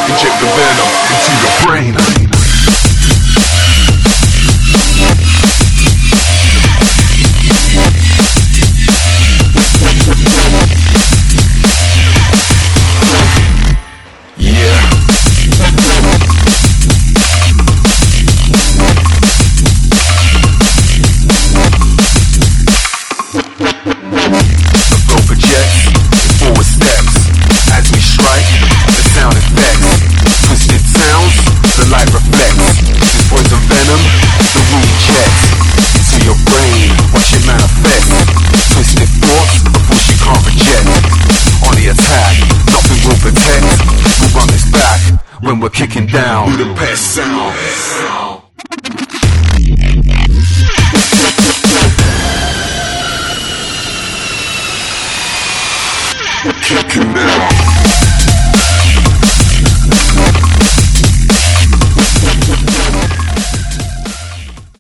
inject the venom into your brain. When we're kicking down with the best sound. Kicking down.